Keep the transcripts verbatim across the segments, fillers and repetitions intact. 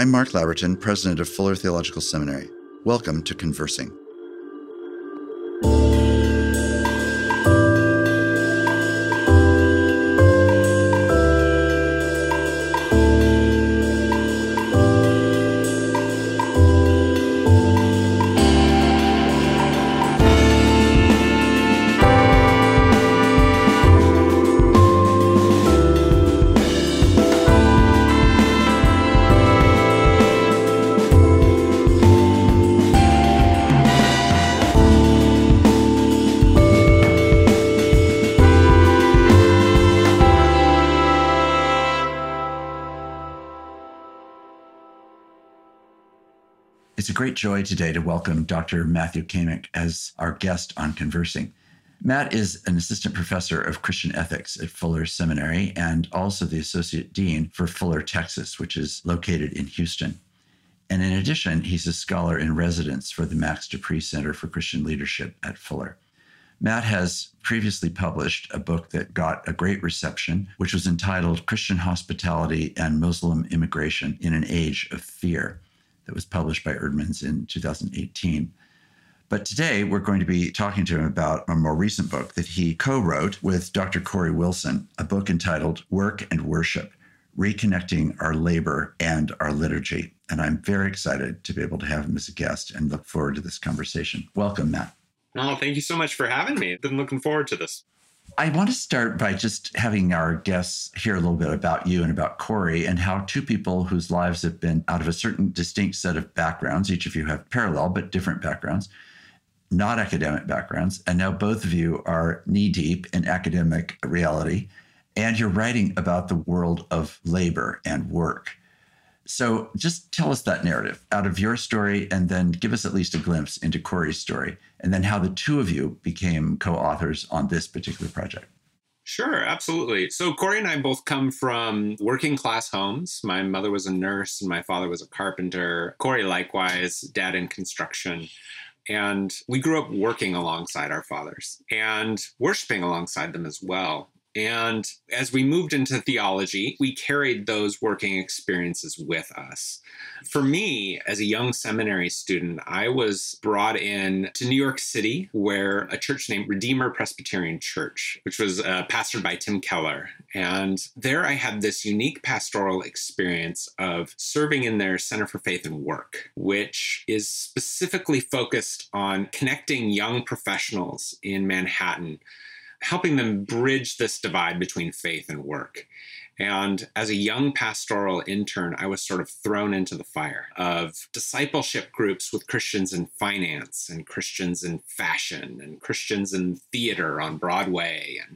I'm Mark Laverton, president of Fuller Theological Seminary. Welcome to Conversing. It's a great joy today to welcome Doctor Matthew Kamek as our guest on Conversing. Matt is an assistant professor of Christian ethics at Fuller Seminary and also the associate dean for Fuller, Texas, which is located in Houston. And in addition, he's a scholar in residence for the Max De Pree Center for Christian Leadership at Fuller. Matt has previously published a book that got a great reception, which was entitled Christian Hospitality and Muslim Immigration in an Age of Fear, that was published by Eerdmans in two thousand eighteen. But today we're going to be talking to him about a more recent book that he co-wrote with Doctor Corey Wilson, a book entitled Work and Worship, Reconnecting Our Labor and Our Liturgy. And I'm very excited to be able to have him as a guest and look forward to this conversation. Welcome, Matt. Oh, thank you so much for having me. I've been looking forward to this. I want to start by just having our guests hear a little bit about you and about Corey and how two people whose lives have been out of a certain distinct set of backgrounds, each of you have parallel but different backgrounds, not academic backgrounds, and now both of you are knee-deep in academic reality, and you're writing about the world of labor and work. So just tell us that narrative out of your story and then give us at least a glimpse into Corey's story and then how the two of you became co-authors on this particular project. Sure, absolutely. So Corey and I both come from working class homes. My mother was a nurse and my father was a carpenter. Corey likewise, dad in construction. And we grew up working alongside our fathers and worshiping alongside them as well. And as we moved into theology, we carried those working experiences with us. For me, as a young seminary student, I was brought in to New York City, where a church named Redeemer Presbyterian Church, which was uh, pastored by Tim Keller. And there I had this unique pastoral experience of serving in their Center for Faith and Work, which is specifically focused on connecting young professionals in Manhattan, helping them bridge this divide between faith and work. And as a young pastoral intern, I was sort of thrown into the fire of discipleship groups with Christians in finance and Christians in fashion and Christians in theater on Broadway. And,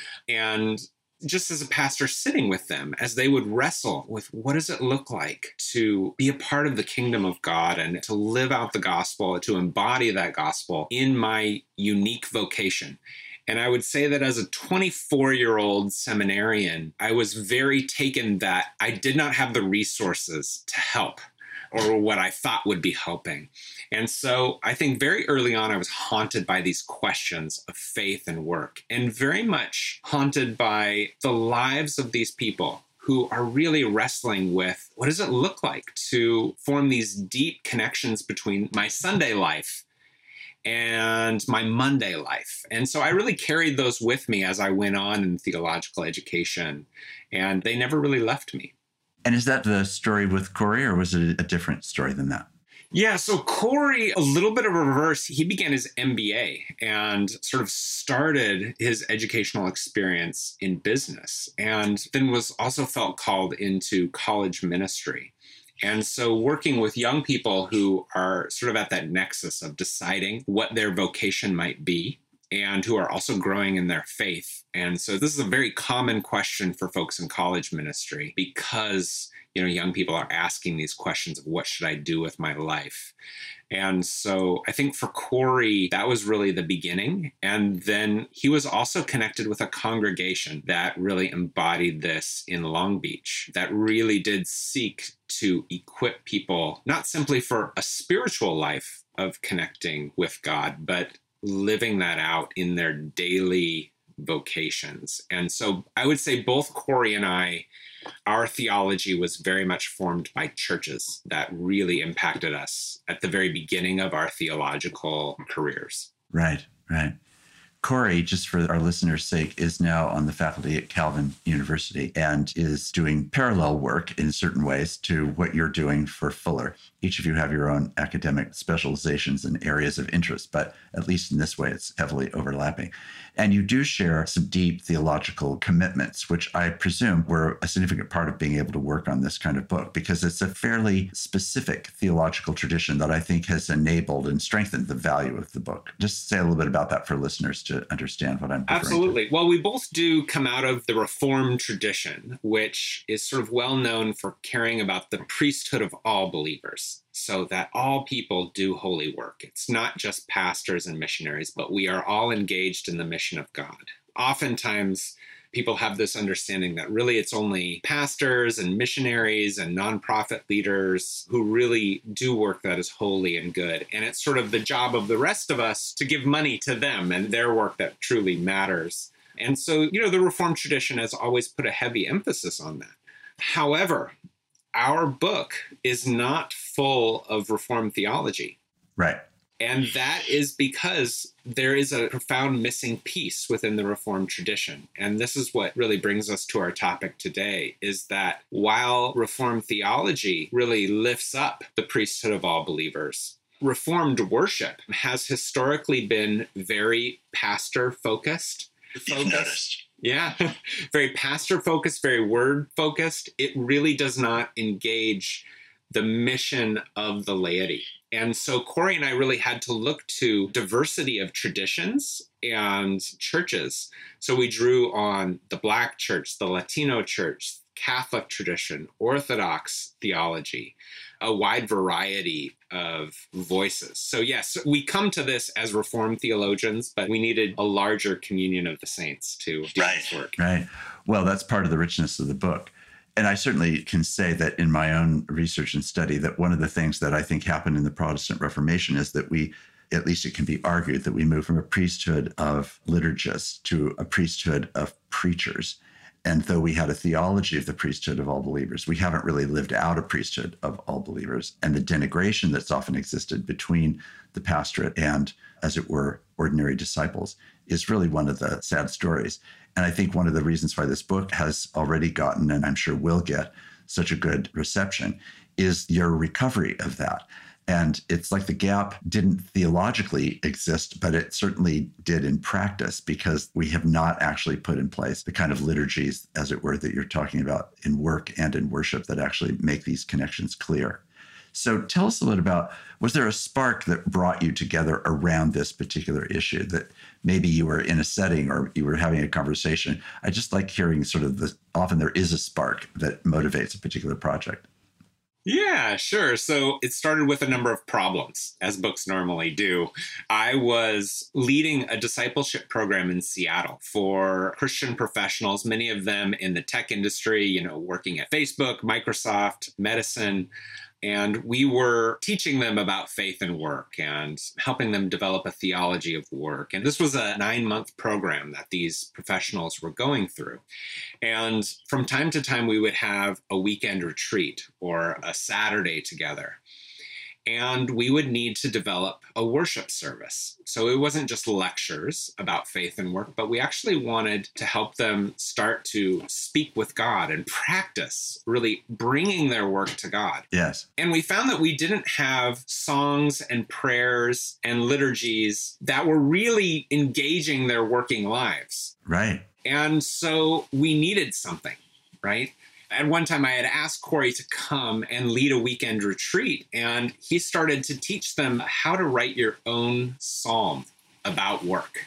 and just as a pastor sitting with them as they would wrestle with what does it look like to be a part of the kingdom of God and to live out the gospel, to embody that gospel in my unique vocation. And I would say that as a twenty-four-year-old seminarian, I was very taken that I did not have the resources to help or what I thought would be helping. And so I think very early on, I was haunted by these questions of faith and work and very much haunted by the lives of these people who are really wrestling with what does it look like to form these deep connections between my Sunday life and my Monday life. And so I really carried those with me as I went on in theological education, and they never really left me. And is that the story with Corey, or was it a different story than that? Yeah, so Corey, a little bit of a reverse. He began his M B A and sort of started his educational experience in business, and then was also felt called into college ministry. And so working with young people who are sort of at that nexus of deciding what their vocation might be and who are also growing in their faith. And so this is a very common question for folks in college ministry because, you know, young people are asking these questions of what should I do with my life? And so I think for Corey, that was really the beginning. And then he was also connected with a congregation that really embodied this in Long Beach, that really did seek to equip people, not simply for a spiritual life of connecting with God, but living that out in their daily vocations. And so I would say both Corey and I our theology was very much formed by churches that really impacted us at the very beginning of our theological careers. Right, right. Corey, just for our listeners' sake, is now on the faculty at Calvin University and is doing parallel work in certain ways to what you're doing for Fuller. Each of you have your own academic specializations and areas of interest, but at least in this way, it's heavily overlapping. And you do share some deep theological commitments, which I presume were a significant part of being able to work on this kind of book, because it's a fairly specific theological tradition that I think has enabled and strengthened the value of the book. Just say a little bit about that for listeners to understand what I'm referring Absolutely. to. Well, we both do come out of the Reformed tradition, which is sort of well known for caring about the priesthood of all believers, so that all people do holy work. It's not just pastors and missionaries, but we are all engaged in the mission of God. Oftentimes, people have this understanding that really it's only pastors and missionaries and nonprofit leaders who really do work that is holy and good. And it's sort of the job of the rest of us to give money to them and their work that truly matters. And so, you know, the Reformed tradition has always put a heavy emphasis on that. However, our book is not full of Reformed theology. Right. And that is because there is a profound missing piece within the Reformed tradition. And this is what really brings us to our topic today, is that while Reformed theology really lifts up the priesthood of all believers, Reformed worship has historically been very pastor-focused. You've noticed. Yeah, very pastor-focused, very word-focused. It really does not engage the mission of the laity. And so Corey and I really had to look to diversity of traditions and churches. So we drew on the Black church, the Latino church, Catholic tradition, Orthodox theology, a wide variety of voices. So yes, we come to this as Reformed theologians, but we needed a larger communion of the saints to do Right. this work. Right. Well, that's part of the richness of the book. And I certainly can say that in my own research and study, that one of the things that I think happened in the Protestant Reformation is that we, at least it can be argued, that we moved from a priesthood of liturgists to a priesthood of preachers. And though we had a theology of the priesthood of all believers, we haven't really lived out a priesthood of all believers. And the denigration that's often existed between the pastorate and, as it were, ordinary disciples is really one of the sad stories. And I think one of the reasons why this book has already gotten, and I'm sure will get, such a good reception is your recovery of that. And it's like the gap didn't theologically exist, but it certainly did in practice, because we have not actually put in place the kind of liturgies, as it were, that you're talking about in work and in worship that actually make these connections clear. So tell us a little about, was there a spark that brought you together around this particular issue, that maybe you were in a setting or you were having a conversation? I just like hearing sort of the, often there is a spark that motivates a particular project. Yeah, sure. So it started with a number of problems, as books normally do. I was leading a discipleship program in Seattle for Christian professionals, many of them in the tech industry, you know, working at Facebook, Microsoft, medicine. And we were teaching them about faith and work and helping them develop a theology of work. And this was a nine-month program that these professionals were going through. And from time to time, we would have a weekend retreat or a Saturday together. And we would need to develop a worship service. So it wasn't just lectures about faith and work, but we actually wanted to help them start to speak with God and practice really bringing their work to God. Yes. And we found that we didn't have songs and prayers and liturgies that were really engaging their working lives. Right. And so we needed something, right? At one time, I had asked Corey to come and lead a weekend retreat, and he started to teach them how to write your own psalm about work.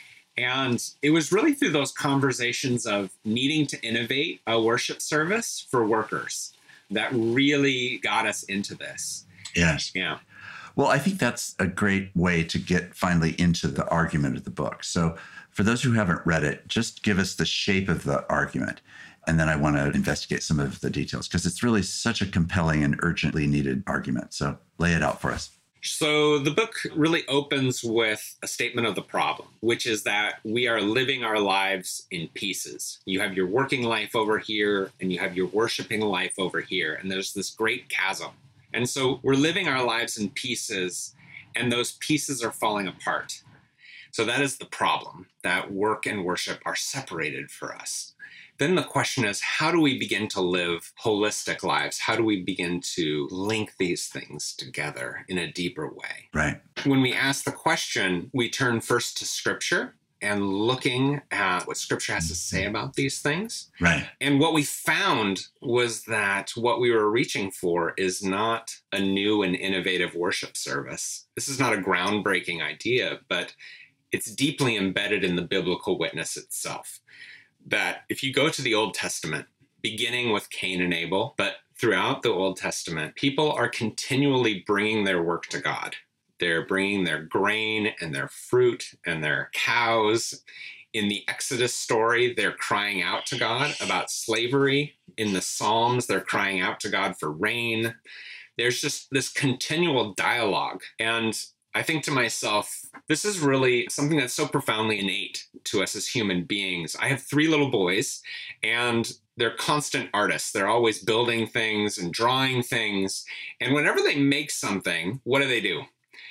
And it was really through those conversations of needing to innovate a worship service for workers that really got us into this. Yes. Yeah. Well, I think that's a great way to get finally into the argument of the book. So for those who haven't read it, just give us the shape of the argument. And then I want to investigate some of the details, because it's really such a compelling and urgently needed argument. So lay it out for us. So the book really opens with a statement of the problem, which is that we are living our lives in pieces. You have your working life over here, and you have your worshiping life over here, and there's this great chasm. And so we're living our lives in pieces, and those pieces are falling apart. So that is the problem, that work and worship are separated for us. Then the question is, how do we begin to live holistic lives? How do we begin to link these things together in a deeper way? Right. When we ask the question, we turn first to Scripture and looking at what Scripture has to say about these things. Right. And what we found was that what we were reaching for is not a new and innovative worship service. This is not a groundbreaking idea, but it's deeply embedded in the biblical witness itself. That if you go to the Old Testament, beginning with Cain and Abel, but throughout the Old Testament, people are continually bringing their work to God. They're bringing their grain and their fruit and their cows. In the Exodus story, they're crying out to God about slavery. In the Psalms, they're crying out to God for rain. There's just this continual dialogue. And I think to myself, this is really something that's so profoundly innate to us as human beings. I have three little boys, and they're constant artists. They're always building things and drawing things. And whenever they make something, what do they do?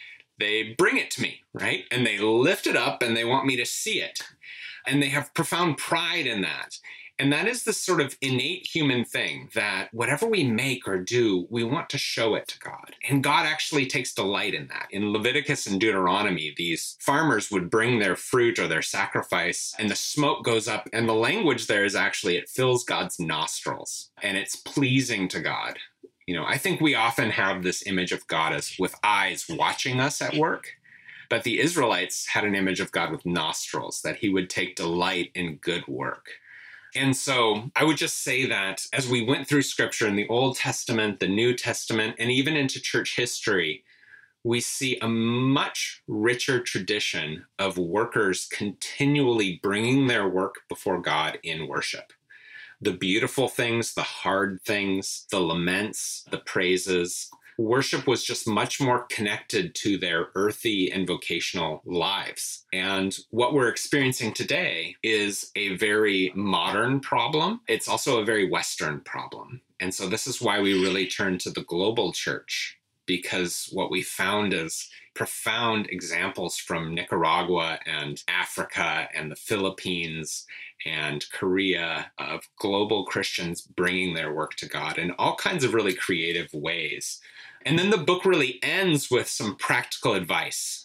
They bring it to me, right? And they lift it up and they want me to see it. And they have profound pride in that. And that is this sort of innate human thing that whatever we make or do, we want to show it to God. And God actually takes delight in that. In Leviticus and Deuteronomy, these farmers would bring their fruit or their sacrifice, and the smoke goes up. And the language there is actually, it fills God's nostrils, and it's pleasing to God. You know, I think we often have this image of God as with eyes watching us at work. But the Israelites had an image of God with nostrils, that he would take delight in good work. And so I would just say that as we went through Scripture in the Old Testament, the New Testament, and even into church history, we see a much richer tradition of workers continually bringing their work before God in worship. The beautiful things, the hard things, the laments, the praises. Worship was just much more connected to their earthy and vocational lives. And what we're experiencing today is a very modern problem. It's also a very Western problem. And so this is why we really turn to the global church, because what we found is profound examples from Nicaragua and Africa and the Philippines and Korea of global Christians bringing their work to God in all kinds of really creative ways. And then the book really ends with some practical advice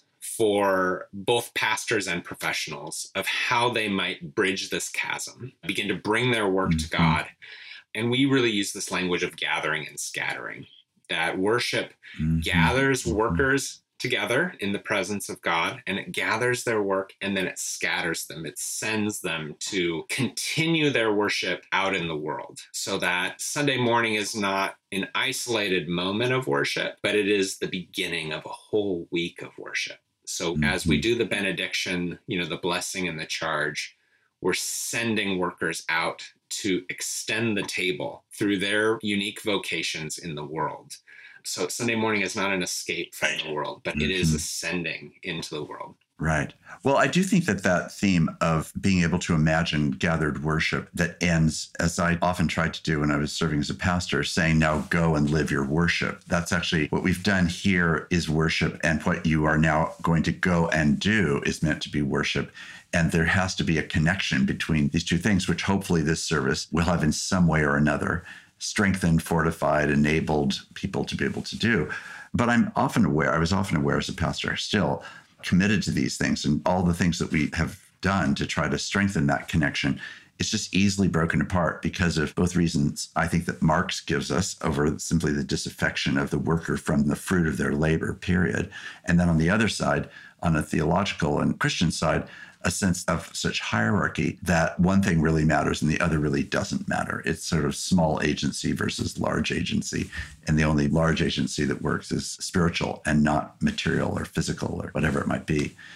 for both pastors and professionals of how they might bridge this chasm, begin to bring their work mm-hmm. to God. And we really use this language of gathering and scattering, that worship mm-hmm. gathers workers together in the presence of God, and it gathers their work, and then it scatters them. It sends them to continue their worship out in the world, so that Sunday morning is not an isolated moment of worship, but it is the beginning of a whole week of worship. So mm-hmm. as we do the benediction, you know, the blessing and the charge, we're sending workers out to extend the table through their unique vocations in the world. So Sunday morning is not an escape from the world, but it is ascending into the world. Right. Well, I do think that that theme of being able to imagine gathered worship that ends, as I often tried to do when I was serving as a pastor, saying, now go and live your worship. That's actually what we've done here is worship. And what you are now going to go and do is meant to be worship. And there has to be a connection between these two things, which hopefully this service will have in some way or another strengthened, fortified, enabled people to be able to do. But I'm often aware, I was often aware as a pastor, still committed to these things, and all the things that we have done to try to strengthen that connection, it's just easily broken apart because of both reasons I think that Marx gives us over simply the disaffection of the worker from the fruit of their labor, period. And then on the other side, on a theological and Christian side, a sense of such hierarchy that one thing really matters and the other really doesn't matter. It's sort of small agency versus large agency. And the only large agency that works is spiritual and not material or physical or whatever it might be.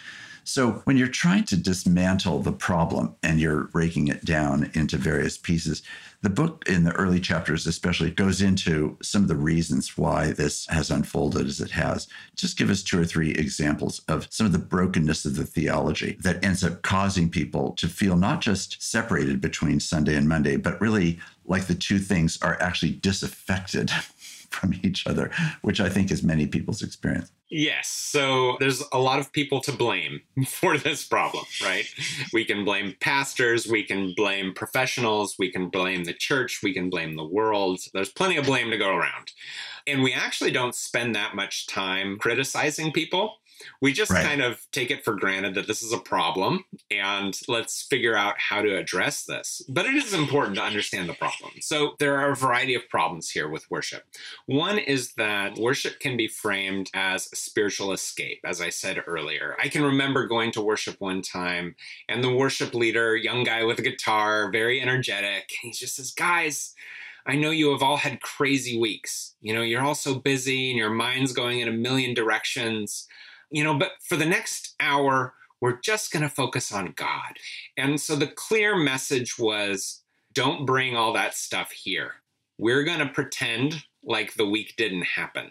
So when you're trying to dismantle the problem and you're breaking it down into various pieces, the book in the early chapters especially goes into some of the reasons why this has unfolded as it has. Just give us two or three examples of some of the brokenness of the theology that ends up causing people to feel not just separated between Sunday and Monday, but really like the two things are actually disaffected from each other, which I think is many people's experience. Yes. So there's a lot of people to blame for this problem, right? We can blame pastors, we can blame professionals, we can blame the church, we can blame the world. There's plenty of blame to go around. And we actually don't spend that much time criticizing people. We just right. kind of take it for granted that this is a problem and let's figure out how to address this. But it is important to understand the problem. So there are a variety of problems here with worship. One is that worship can be framed as a spiritual escape, as I said earlier. I can remember going to worship one time and the worship leader, young guy with a guitar, very energetic, he just says, guys, I know you have all had crazy weeks. You know, you're all so busy and your mind's going in a million directions. You know, but for the next hour, we're just going to focus on God. And so the clear message was, don't bring all that stuff here. We're going to pretend like the week didn't happen.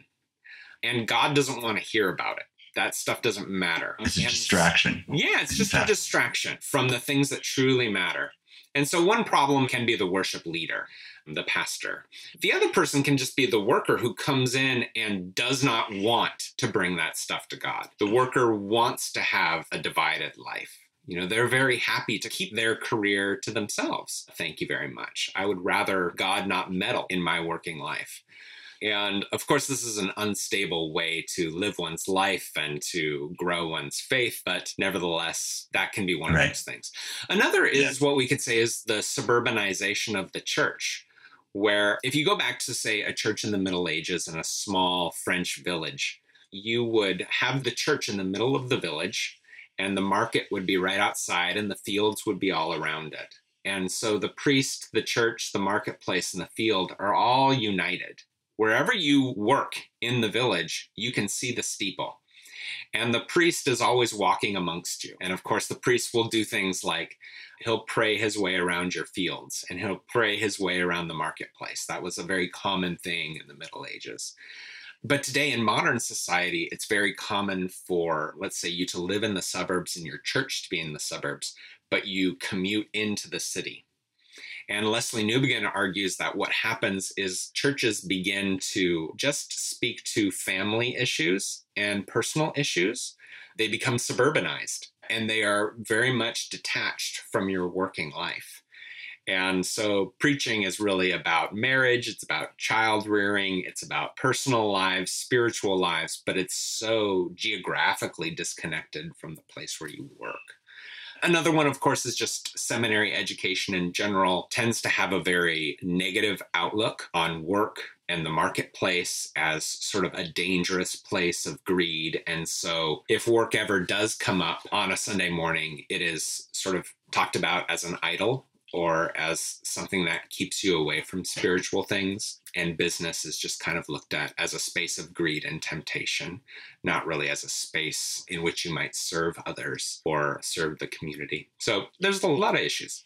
And God doesn't want to hear about it. That stuff doesn't matter. It's a and, distraction. Yeah, it's just a distraction from the things that truly matter. And so one problem can be the worship leader, the pastor. The other person can just be the worker who comes in and does not want to bring that stuff to God. The worker wants to have a divided life. You know, they're very happy to keep their career to themselves. Thank you very much. I would rather God not meddle in my working life. And of course, this is an unstable way to live one's life and to grow one's faith. But nevertheless, that can be one right. of those things. Another is yes. what we could say is the suburbanization of the church, where if you go back to, say, a church in the Middle Ages in a small French village, you would have the church in the middle of the village and the market would be right outside and the fields would be all around it. And so the priest, the church, the marketplace, and the field are all united. Wherever you work in the village, you can see the steeple. And the priest is always walking amongst you. And of course, the priest will do things like he'll pray his way around your fields and he'll pray his way around the marketplace. That was a very common thing in the Middle Ages. But today in modern society, it's very common for, let's say, you to live in the suburbs and your church to be in the suburbs, but you commute into the city. And Leslie Newbigin argues that what happens is churches begin to just speak to family issues and personal issues. They become suburbanized and they are very much detached from your working life. And so preaching is really about marriage, it's about child rearing, it's about personal lives, spiritual lives, but it's so geographically disconnected from the place where you work. Another one, of course, is just seminary education in general tends to have a very negative outlook on work and the marketplace as sort of a dangerous place of greed. And so if work ever does come up on a Sunday morning, it is sort of talked about as an idol or as something that keeps you away from spiritual things. And business is just kind of looked at as a space of greed and temptation, not really as a space in which you might serve others or serve the community. So there's a lot of issues.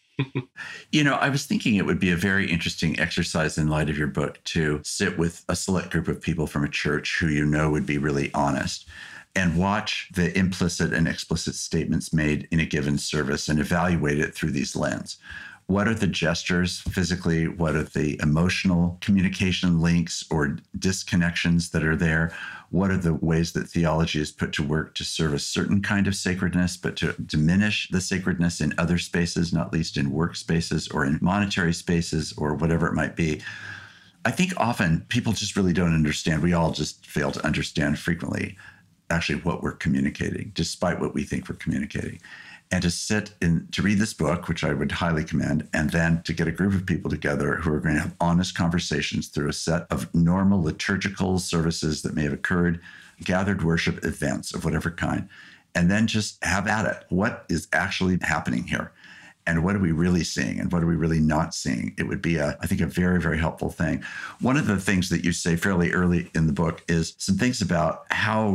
You know, I was thinking it would be a very interesting exercise in light of your book to sit with a select group of people from a church who you know would be really honest and watch the implicit and explicit statements made in a given service and evaluate it through these lenses. What are the gestures physically? What are the emotional communication links or disconnections that are there? What are the ways that theology is put to work to serve a certain kind of sacredness, but to diminish the sacredness in other spaces, not least in work spaces or in monetary spaces or whatever it might be? I think often people just really don't understand. We all just fail to understand frequently actually what we're communicating, despite what we think we're communicating. And to sit in, to read this book, which I would highly commend, and then to get a group of people together who are going to have honest conversations through a set of normal liturgical services that may have occurred, gathered worship events of whatever kind, and then just have at it. What is actually happening here? And what are we really seeing? And what are we really not seeing? It would be, a, I think, a very, very helpful thing. One of the things that you say fairly early in the book is some things about how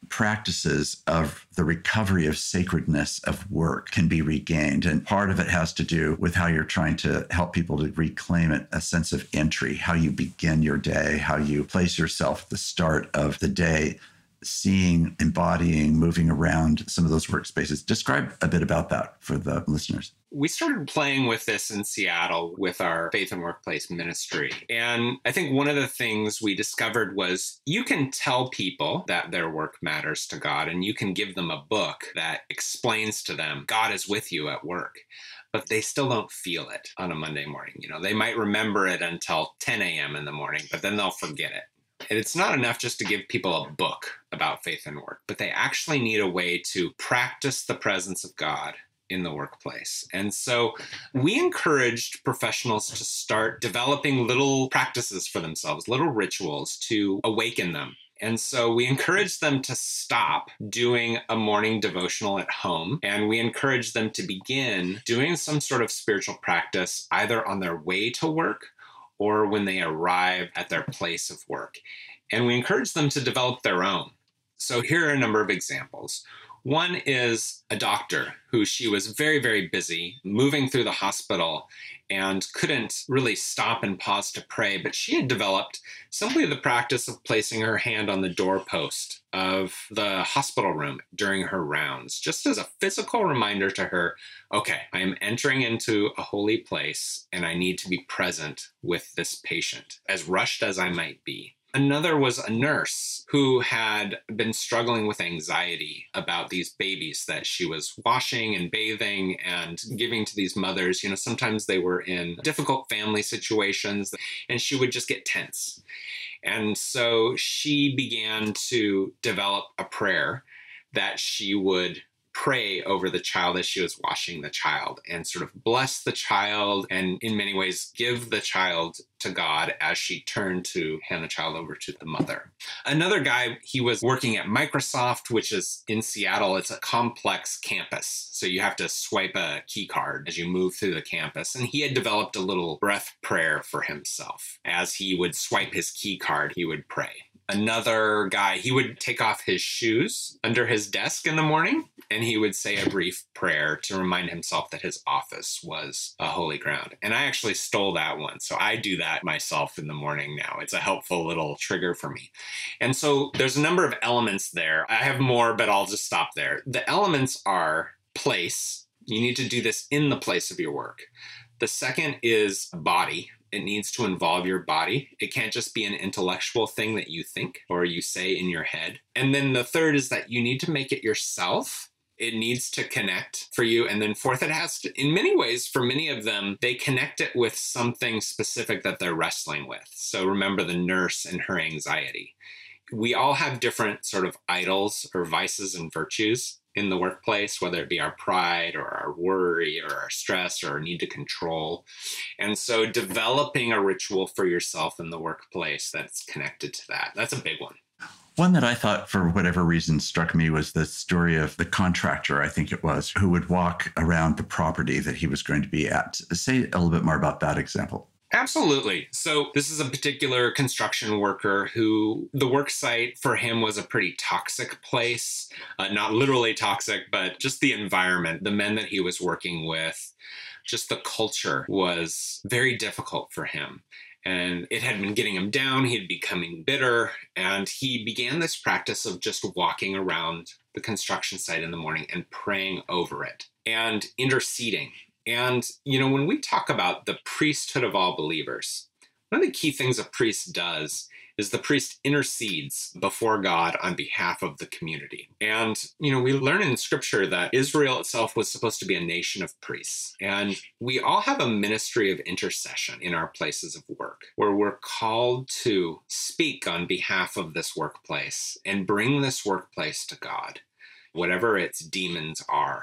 practices of the recovery of sacredness of work can be regained. And part of it has to do with how you're trying to help people to reclaim it, a sense of entry, how you begin your day, how you place yourself at the start of the day, seeing, embodying, moving around some of those workspaces. Describe a bit about that for the listeners. We started playing with this in Seattle with our Faith and Workplace ministry. And I think one of the things we discovered was you can tell people that their work matters to God, and you can give them a book that explains to them God is with you at work, but they still don't feel it on a Monday morning. You know, they might remember it until ten a.m. in the morning, but then they'll forget it. And it's not enough just to give people a book about faith and work, but they actually need a way to practice the presence of God in the workplace. And so we encouraged professionals to start developing little practices for themselves, little rituals to awaken them. And so we encouraged them to stop doing a morning devotional at home, and we encouraged them to begin doing some sort of spiritual practice either on their way to work or when they arrive at their place of work. And we encourage them to develop their own. So here are a number of examples. One is a doctor who she was very, very busy moving through the hospital and couldn't really stop and pause to pray, but she had developed simply the practice of placing her hand on the doorpost of the hospital room during her rounds, just as a physical reminder to her, okay, I am entering into a holy place and I need to be present with this patient, as rushed as I might be. Another was a nurse who had been struggling with anxiety about these babies that she was washing and bathing and giving to these mothers. You know, sometimes they were in difficult family situations and she would just get tense. And so she began to develop a prayer that she would pray over the child as she was washing the child and sort of bless the child and in many ways give the child to God as she turned to hand the child over to the mother. Another guy, he was working at Microsoft, which is in Seattle. It's a complex campus. So you have to swipe a key card as you move through the campus. And he had developed a little breath prayer for himself. As he would swipe his key card, he would pray. Another guy, he would take off his shoes under his desk in the morning, and he would say a brief prayer to remind himself that his office was a holy ground. And I actually stole that one. So I do that myself in the morning now. It's a helpful little trigger for me. And so there's a number of elements there. I have more, but I'll just stop there. The elements are place. You need to do this in the place of your work. The second is body. It needs to involve your body. It can't just be an intellectual thing that you think or you say in your head. And then the third is that you need to make it yourself. It needs to connect for you. And then fourth, it has to, in many ways, for many of them, they connect it with something specific that they're wrestling with. So remember the nurse and her anxiety. We all have different sort of idols or vices and virtues in the workplace, whether it be our pride or our worry or our stress or our need to control. And so developing a ritual for yourself in the workplace that's connected to that, that's a big one. One that I thought, for whatever reason, struck me was the story of the contractor, I think it was, who would walk around the property that he was going to be at. Say a little bit more about that example. Absolutely. So this is a particular construction worker who the work site for him was a pretty toxic place, uh, not literally toxic, but just the environment, the men that he was working with, just the culture was very difficult for him. And it had been getting him down. He had becoming bitter. And he began this practice of just walking around the construction site in the morning and praying over it and interceding. And, you know, when we talk about the priesthood of all believers, one of the key things a priest does is the priest intercedes before God on behalf of the community. And, you know, we learn in Scripture that Israel itself was supposed to be a nation of priests. And we all have a ministry of intercession in our places of work, where we're called to speak on behalf of this workplace and bring this workplace to God, whatever its demons are.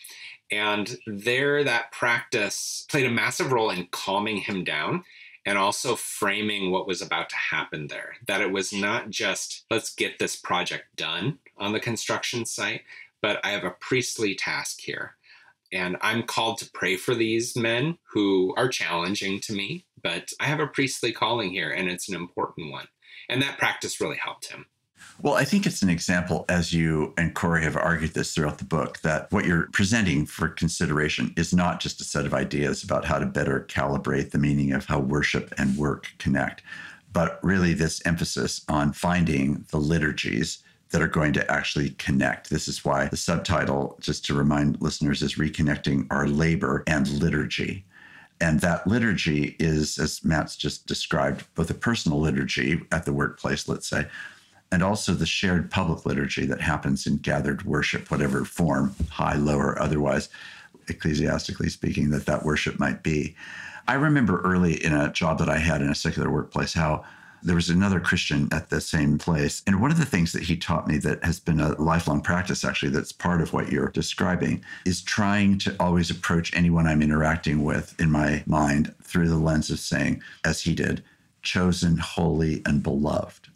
And there, that practice played a massive role in calming him down and also framing what was about to happen there. That it was not just, let's get this project done on the construction site, but I have a priestly task here. And I'm called to pray for these men who are challenging to me, but I have a priestly calling here, and it's an important one. And that practice really helped him. Well, I think it's an example, as you and Corey have argued this throughout the book, that what you're presenting for consideration is not just a set of ideas about how to better calibrate the meaning of how worship and work connect, but really this emphasis on finding the liturgies that are going to actually connect. This is why the subtitle, just to remind listeners, is Reconnecting Our Labor and Liturgy. And that liturgy is, as Matt's just described, both a personal liturgy at the workplace, let's say, and also the shared public liturgy that happens in gathered worship, whatever form, high, low, or otherwise, ecclesiastically speaking, that that worship might be. I remember early in a job that I had in a secular workplace how there was another Christian at the same place. And one of the things that he taught me that has been a lifelong practice, actually, that's part of what you're describing, is trying to always approach anyone I'm interacting with in my mind through the lens of saying, as he did, chosen, holy, and beloved.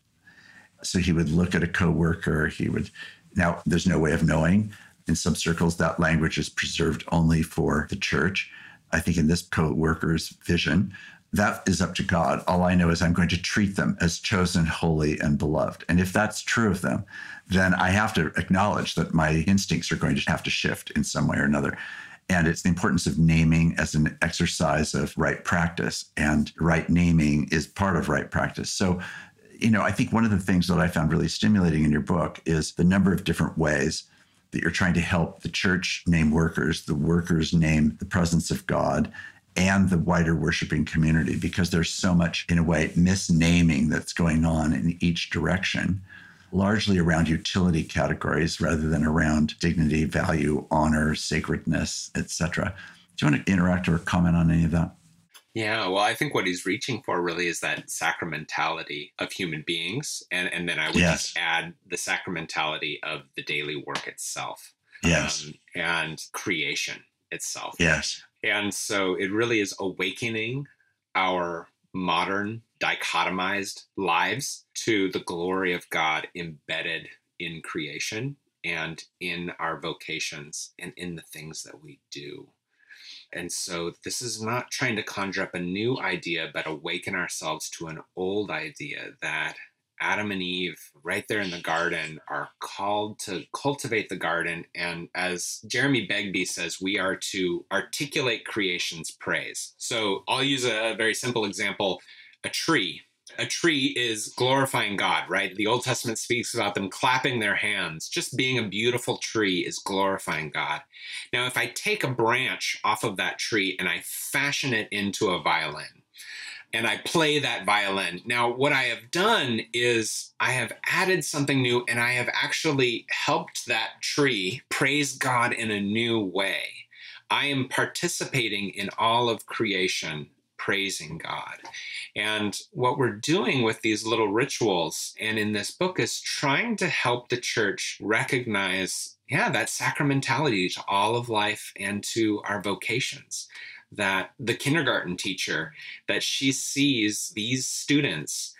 So he would look at a coworker, he would, now there's no way of knowing. In some circles, that language is preserved only for the church. I think in this coworker's vision, that is up to God. All I know is I'm going to treat them as chosen, holy, and beloved. And if that's true of them, then I have to acknowledge that my instincts are going to have to shift in some way or another. And it's the importance of naming as an exercise of right practice. And right naming is part of right practice. So, you know, I think one of the things that I found really stimulating in your book is the number of different ways that you're trying to help the church name workers, the workers name the presence of God, and the wider worshiping community, because there's so much, in a way, misnaming that's going on in each direction, largely around utility categories rather than around dignity, value, honor, sacredness, et cetera. Do you want to interact or comment on any of that? Yeah, well, I think what he's reaching for really is that sacramentality of human beings. And, and then I would yes. just add the sacramentality of the daily work itself. Yes. Um, and creation itself. Yes. And so it really is awakening our modern dichotomized lives to the glory of God embedded in creation and in our vocations and in the things that we do. And so this is not trying to conjure up a new idea, but awaken ourselves to an old idea that Adam and Eve, right there in the garden, are called to cultivate the garden. And as Jeremy Begbie says, we are to articulate creation's praise. So I'll use a very simple example, a tree. A tree is glorifying God, right? The Old Testament speaks about them clapping their hands. Just being a beautiful tree is glorifying God. Now, if I take a branch off of that tree and I fashion it into a violin, and I play that violin. Now, what I have done is I have added something new, and I have actually helped that tree praise God in a new way. I am participating in all of creation, praising God. And what we're doing with these little rituals and in this book is trying to help the church recognize, yeah, that sacramentality to all of life and to our vocations. That the kindergarten teacher, that she sees these students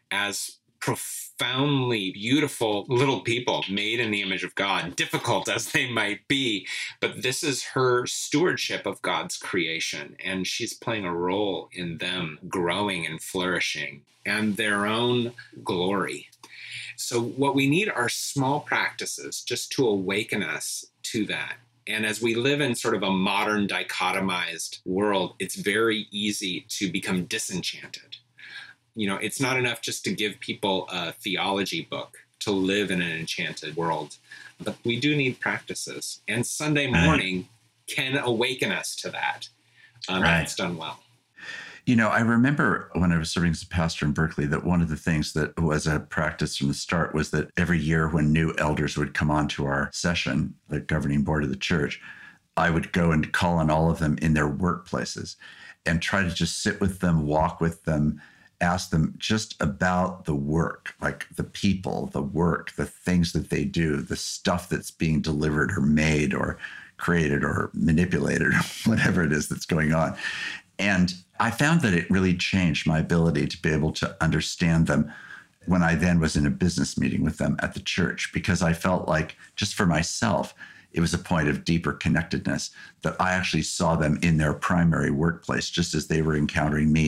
as profoundly beautiful little people made in the image of God, difficult as they might be, but this is her stewardship of God's creation, and she's playing a role in them growing and flourishing and their own glory. So what we need are small practices just to awaken us to that. And as we live in sort of a modern dichotomized world, it's very easy to become disenchanted. You know, it's not enough just to give people a theology book to live in an enchanted world, but we do need practices. And Sunday morning can awaken us to that um, right. if it's done well. You know, I remember when I was serving as a pastor in Berkeley that one of the things that was a practice from the start was that every year when new elders would come on to our session, the governing board of the church, I would go and call on all of them in their workplaces and try to just sit with them, walk with them, ask them just about the work, like the people, the work, the things that they do, the stuff that's being delivered or made or created or manipulated or whatever it is that's going on. And I found that it really changed my ability to be able to understand them when I then was in a business meeting with them at the church, because I felt like just for myself, it was a point of deeper connectedness that I actually saw them in their primary workplace, just as they were encountering me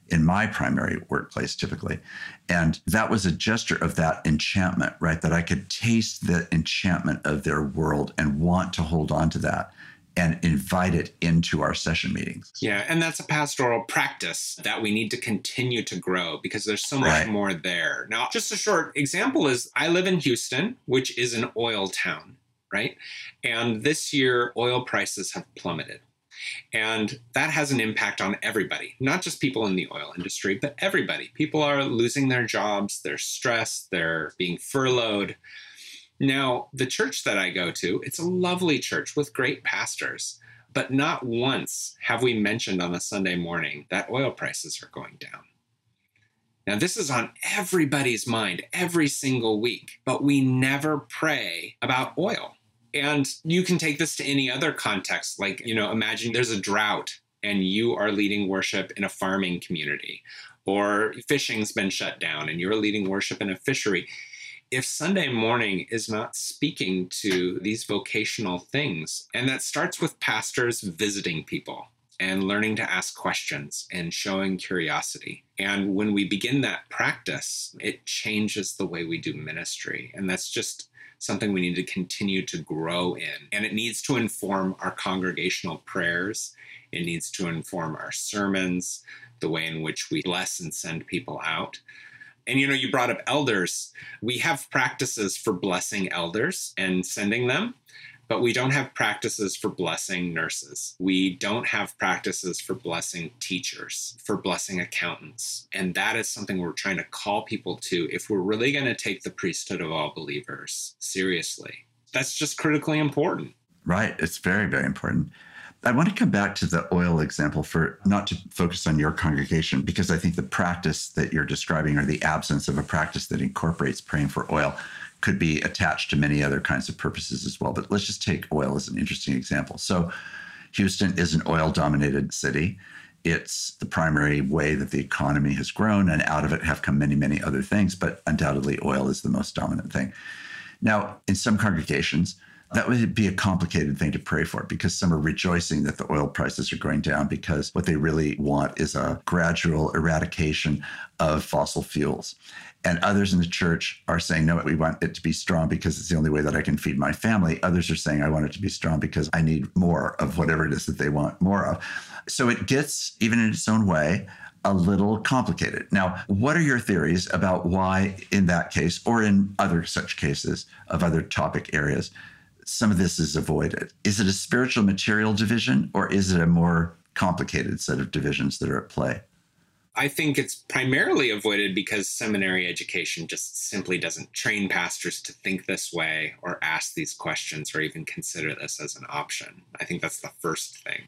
in my primary workplace typically. And that was a gesture of that enchantment, right? That I could taste the enchantment of their world and want to hold on to that and invite it into our session meetings. Yeah, and that's a pastoral practice that we need to continue to grow because there's so much Right. more there. Now, just a short example is I live in Houston, which is an oil town, right? And this year, oil prices have plummeted. And that has an impact on everybody, not just people in the oil industry, but everybody. People are losing their jobs, they're stressed, they're being furloughed. Now, the church that I go to, it's a lovely church with great pastors, but not once have we mentioned on a Sunday morning that oil prices are going down. Now, this is on everybody's mind every single week, but we never pray about oil. And you can take this to any other context, like, you know, imagine there's a drought and you are leading worship in a farming community, or fishing's been shut down and you're leading worship in a fishery. If Sunday morning is not speaking to these vocational things, and that starts with pastors visiting people and learning to ask questions and showing curiosity. And when we begin that practice, it changes the way we do ministry. And that's just something we need to continue to grow in. And it needs to inform our congregational prayers. It needs to inform our sermons, the way in which we bless and send people out. And, you know, you brought up elders. We have practices for blessing elders and sending them, but we don't have practices for blessing nurses. We don't have practices for blessing teachers, for blessing accountants. And that is something we're trying to call people to if we're really going to take the priesthood of all believers seriously. That's just critically important. Right. It's very, very important. I want to come back to the oil example for not to focus on your congregation, because I think the practice that you're describing, or the absence of a practice that incorporates praying for oil, could be attached to many other kinds of purposes as well. But let's just take oil as an interesting example. So Houston is an oil-dominated city. It's the primary way that the economy has grown, and out of it have come many, many other things, but undoubtedly oil is the most dominant thing. Now, in some congregations, that would be a complicated thing to pray for, because some are rejoicing that the oil prices are going down because what they really want is a gradual eradication of fossil fuels. And others in the church are saying, no, we want it to be strong because it's the only way that I can feed my family. Others are saying, I want it to be strong because I need more of whatever it is that they want more of. So it gets, even in its own way, a little complicated. Now, what are your theories about why in that case, or in other such cases of other topic areas, some of this is avoided? Is it a spiritual material division, or is it a more complicated set of divisions that are at play? I think it's primarily avoided because seminary education just simply doesn't train pastors to think this way or ask these questions or even consider this as an option. I think that's the first thing.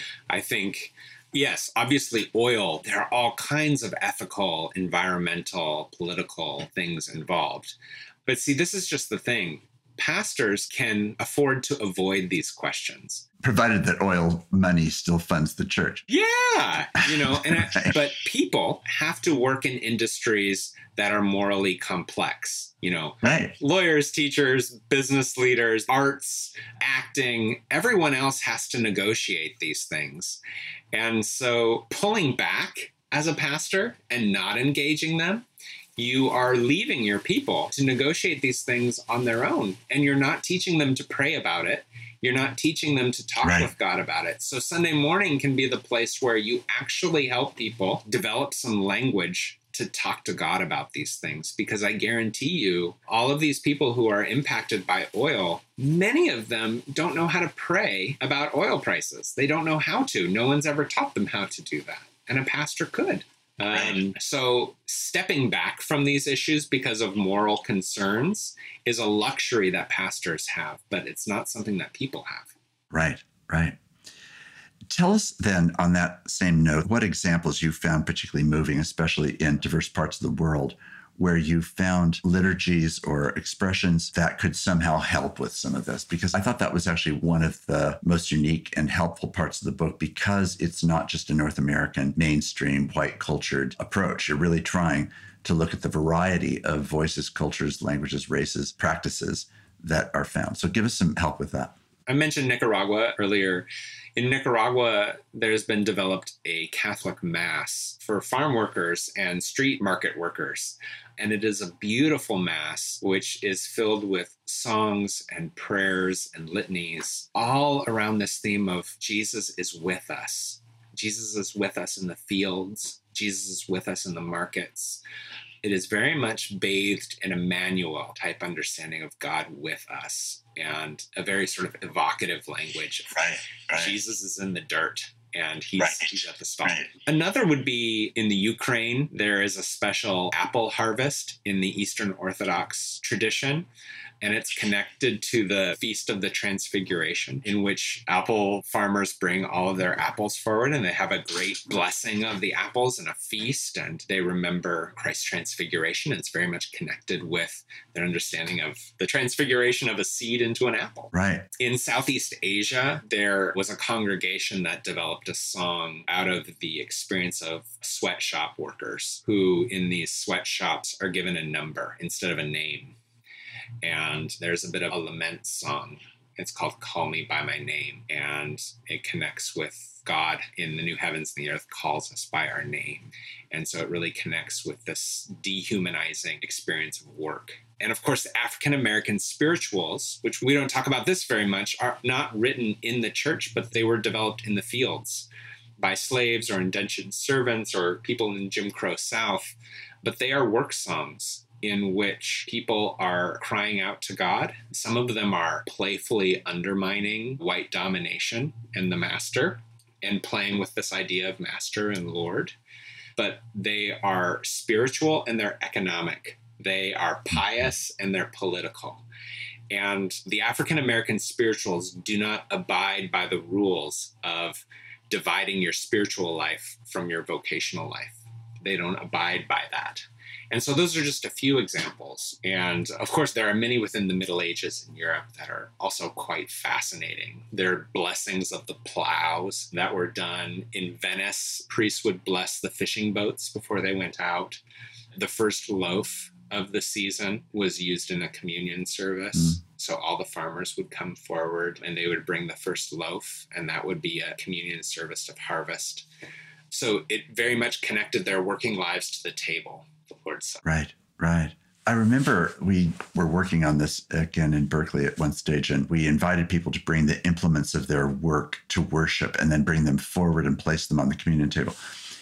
I think, yes, obviously oil, there are all kinds of ethical, environmental, political things involved. But see, this is just the thing. Pastors can afford to avoid these questions. Provided that oil money still funds the church. Yeah, you know, and Right. I, but people have to work in industries that are morally complex, you know. Right. Lawyers, teachers, business leaders, arts, acting, everyone else has to negotiate these things. And so pulling back as a pastor and not engaging them, you are leaving your people to negotiate these things on their own, and you're not teaching them to pray about it. You're not teaching them to talk Right. with God about it. So Sunday morning can be the place where you actually help people develop some language to talk to God about these things, because I guarantee you, all of these people who are impacted by oil, many of them don't know how to pray about oil prices. They don't know how to. No one's ever taught them how to do that, and a pastor could. Um, so stepping back from these issues because of moral concerns is a luxury that pastors have, but it's not something that people have. Right, right. Tell us then, on that same note, what examples you found particularly moving, especially in diverse parts of the world, where you found liturgies or expressions that could somehow help with some of this. Because I thought that was actually one of the most unique and helpful parts of the book, because it's not just a North American mainstream white cultured approach. You're really trying to look at the variety of voices, cultures, languages, races, practices that are found. So give us some help with that. I mentioned Nicaragua earlier. In Nicaragua, there's been developed a Catholic Mass for farm workers and street market workers. And it is a beautiful Mass, which is filled with songs and prayers and litanies, all around this theme of Jesus is with us. Jesus is with us in the fields. Jesus is with us in the markets. It is very much bathed in Emmanuel type understanding of God with us, and a very sort of evocative language. Right, right. Jesus is in the dirt and he's, right. he's at the stall. Right. Another would be in the Ukraine. There is a special apple harvest in the Eastern Orthodox tradition. And it's connected to the Feast of the Transfiguration, in which apple farmers bring all of their apples forward, and they have a great blessing of the apples and a feast, and they remember Christ's transfiguration. And it's very much connected with their understanding of the transfiguration of a seed into an apple. Right. In Southeast Asia, there was a congregation that developed a song out of the experience of sweatshop workers, who in these sweatshops are given a number instead of a name. And there's a bit of a lament song. It's called Call Me By My Name. And it connects with God in the new heavens and the earth calls us by our name. And so it really connects with this dehumanizing experience of work. And of course, the African-American spirituals, which we don't talk about this very much, are not written in the church, but they were developed in the fields by slaves or indentured servants or people in Jim Crow South. But they are work songs in which people are crying out to God. Some of them are playfully undermining white domination and the master and playing with this idea of master and Lord. But they are spiritual and they're economic. They are pious and they're political. And the African-American spirituals do not abide by the rules of dividing your spiritual life from your vocational life. They don't abide by that. And so those are just a few examples. And of course, there are many within the Middle Ages in Europe that are also quite fascinating. There are blessings of the plows that were done in Venice. Priests would bless the fishing boats before they went out. The first loaf of the season was used in a communion service. Mm. So all the farmers would come forward and they would bring the first loaf, and that would be a communion service of harvest. So it very much connected their working lives to the table. Right, right. I remember we were working on this again in Berkeley at one stage, and we invited people to bring the implements of their work to worship and then bring them forward and place them on the communion table.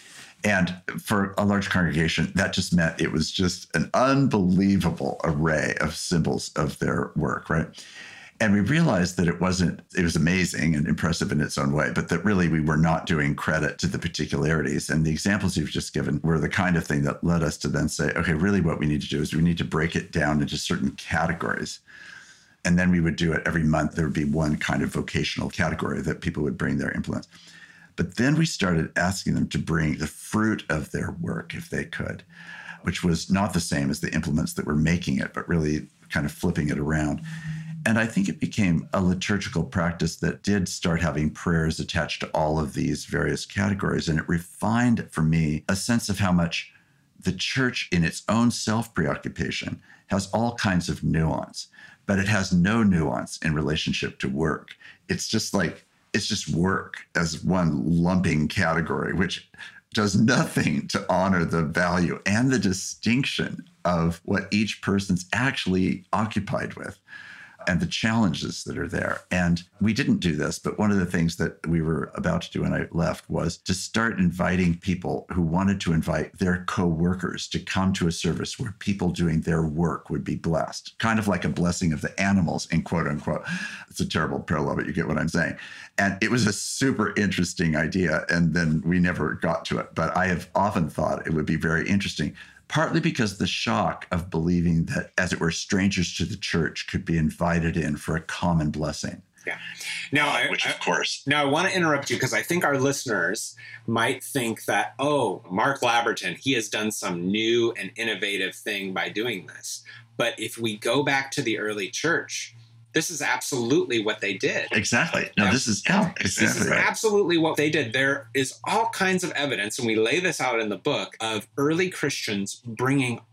And for a large congregation, that just meant it was just an unbelievable array of symbols of their work, right? And we realized that it wasn't, it was amazing and impressive in its own way, but that really we were not doing credit to the particularities. And the examples you've just given were the kind of thing that led us to then say, okay, really what we need to do is we need to break it down into certain categories. And then we would do it every month. There would be one kind of vocational category that people would bring their implements. But then we started asking them to bring the fruit of their work if they could, which was not the same as the implements that were making it, but really kind of flipping it around. And I think it became a liturgical practice that did start having prayers attached to all of these various categories. And it refined for me a sense of how much the church in its own self-preoccupation has all kinds of nuance, but it has no nuance in relationship to work. It's just like, it's just work as one lumping category, which does nothing to honor the value and the distinction of what each person's actually occupied with and the challenges that are there. And we didn't do this, but one of the things that we were about to do when I left was to start inviting people who wanted to invite their co-workers to come to a service where people doing their work would be blessed, kind of like a blessing of the animals, in quote unquote. It's a terrible parallel, but you get what I'm saying. And it was a super interesting idea, and then we never got to it. But I have often thought it would be very interesting, partly because the shock of believing that, as it were, strangers to the church could be invited in for a common blessing. Yeah. Now, I, Which, of I, course. Now, I want to interrupt you because I think our listeners might think that, oh, Mark Labberton, he has done some new and innovative thing by doing this. But if we go back to the early church, this is absolutely what they did. Exactly. No, yeah. this is yeah, exactly This is right. absolutely what they did. There is all kinds of evidence, and we lay this out in the book, of early Christians bringing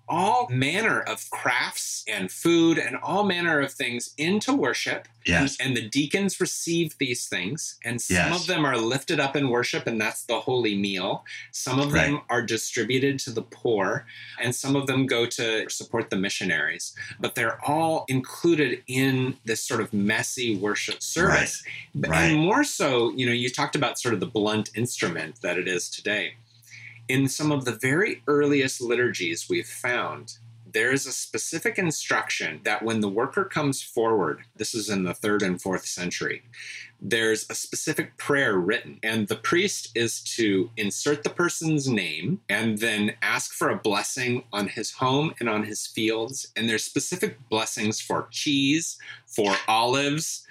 all manner of crafts and food and all manner of things into worship. Yes. And, and the deacons receive these things, and some Yes. of them are lifted up in worship, and that's the holy meal. Some of them Right. are distributed to the poor, and some of them go to support the missionaries. But they're all included in this sort of messy worship service. Right. And Right. more so, you know, you talked about sort of the blunt instrument that it is today. In some of the very earliest liturgies we've found, there is a specific instruction that when the worker comes forward, this is in the third and fourth century, there's a specific prayer written, and the priest is to insert the person's name and then ask for a blessing on his home and on his fields. And there's specific blessings for cheese, for olives,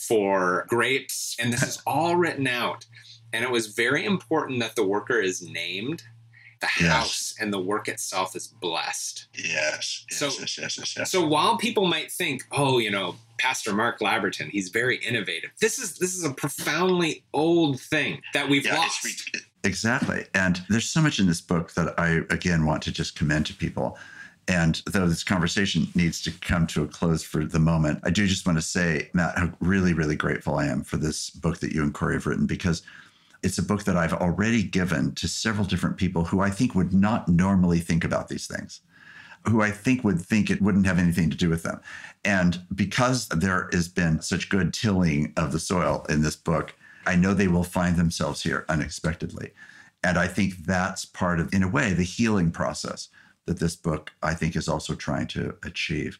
for grapes, and this is all written out. And it was very important that the worker is named, the Yes. house and the work itself is blessed. Yes. Yes. So- yes, yes, yes, yes. So while people might think, oh, you know, Pastor Mark Labberton, he's very innovative. This is this is a profoundly old thing that we've Yeah, lost. it's re- Exactly. And there's so much in this book that I, again, want to just commend to people. And though this conversation needs to come to a close for the moment, I do just want to say, Matt, how really, really grateful I am for this book that you and Corey have written, because it's a book that I've already given to several different people who I think would not normally think about these things, who I think would think it wouldn't have anything to do with them. And because there has been such good tilling of the soil in this book, I know they will find themselves here unexpectedly. And I think that's part of, in a way, the healing process that this book, I think, is also trying to achieve.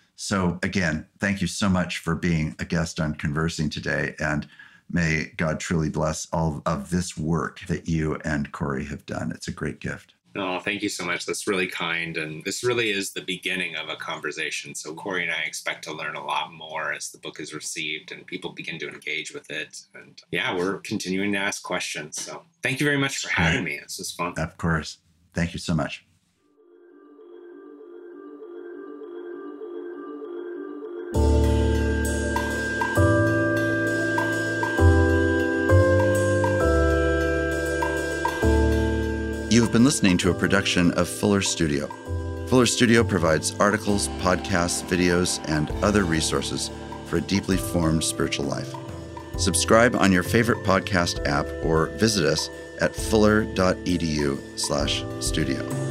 So again, thank you so much for being a guest on Conversing today. And may God truly bless all of this work that you and Corey have done. It's a great gift. Oh, thank you so much. That's really kind. And this really is the beginning of a conversation. So Corey and I expect to learn a lot more as the book is received and people begin to engage with it. And yeah, we're continuing to ask questions. So thank you very much for having me. This was fun. Of course. Thank you so much. You've been listening to a production of Fuller Studio. Fuller Studio provides articles, podcasts, videos, and other resources for a deeply formed spiritual life. Subscribe on your favorite podcast app or visit us at fuller dot e d u slash studio.